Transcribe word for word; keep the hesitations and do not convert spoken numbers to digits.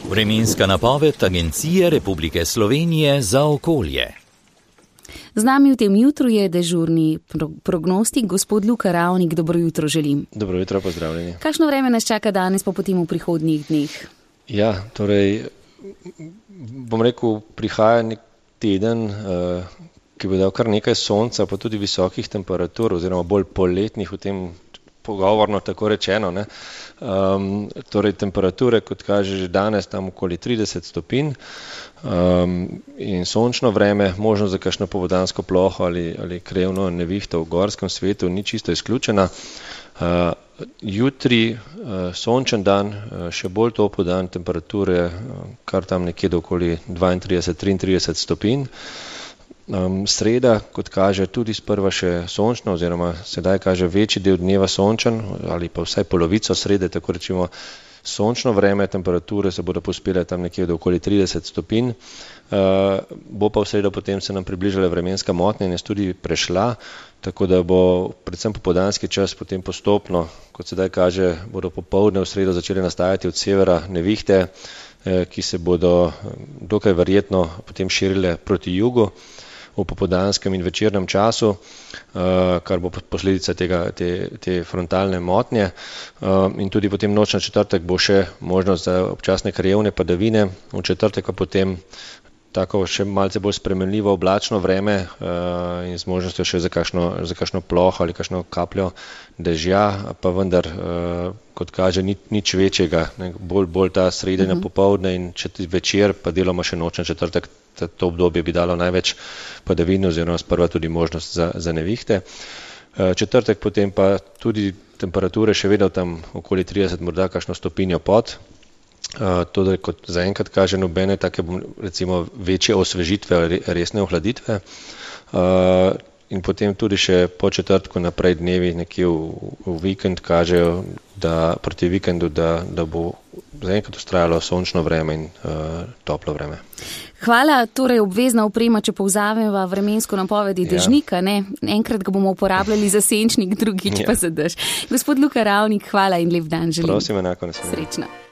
Vremenska napoved Agencije Republike Slovenije za okolje. Z nami v tem jutru je dežurni pro- prognostik, gospod Luka Ravnik. Dobro jutro želim. Dobro jutro, pozdravljeni. Kakšno vreme nas čaka danes, pa potem v prihodnjih dneh? Ja, torej, bom rekel, prihaja nek teden, uh, ki bo dal kar nekaj sonca, pa tudi visokih temperatur, oziroma bolj poletnih v tem pogovorno tako rečeno. Ne. Um, torej, temperature, kot kaže že danes, tam okoli trideset stopinj um, in sončno vreme, možno za kakšno popoldansko ploho ali, ali krevno nevihto v gorskem svetu, ni čisto izključena. Uh, jutri uh, sončen dan, uh, še bolj topel dan, temperature uh, kar tam nekje do okoli dvaintrideset do triintrideset stopinj. Um, sreda, kot kaže, tudi sprva še sončno, oziroma sedaj kaže večji del dneva sončen ali pa vsaj polovico srede, tako rečemo sončno vreme, temperature se bodo pospele tam nekje do okoli trideset stopinj. Uh, bo pa v sredo potem se nam približala vremenska motnja in je tudi prešla, tako da bo predvsem popoldanski čas potem postopno, kot sedaj kaže, bodo popoldne v sredo začele nastajati od severa nevihte, eh, ki se bodo dokaj verjetno potem širile proti jugu v popoldanskem in večernem času, kar bo posledica tega, te, te frontalne motnje. In tudi potem noč na četrtek bo še možnost za občasne krajevne padavine, v četrtek pa potem tako še malce bolj spremenljivo oblačno vreme in z možnostjo še za kakšno, za kakšno ploho ali kakšno kapljo dežja, pa vendar, kot kaže, ni, nič večjega, ne, bolj, bolj ta sredina uh-huh. popoldne in četrt večer, pa deloma še noč na četrtek. To obdobje bi dalo največ padavin oziroma sprva tudi možnost za, za nevihte. Četrtek potem pa tudi temperature še vedno tam okoli trideset, morda kakšno stopinjo pod. To, da kot zaenkrat kaže nobene take recimo večje osvežitve, resne ohladitve. In potem tudi še po četrtku naprej dnevi nekje v, v vikend kažejo, da proti vikendu, da, da bo zaenkrat ustrajalo sončno vreme in uh, toplo vreme. Hvala, torej obvezna oprema, če povzameva vremensko napovedi dežnika, ja. ne? Enkrat ga bomo uporabljali za senčnik, drugič ja. pa za dež. Gospod Luka Ravnik, hvala in lep dan želim. Prosim, enako naslednje. Srečno.